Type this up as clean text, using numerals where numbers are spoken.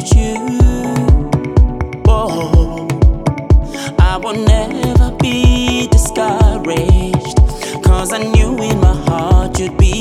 without you. Oh, I will never be discouraged, 'cause I knew in my heart you'd be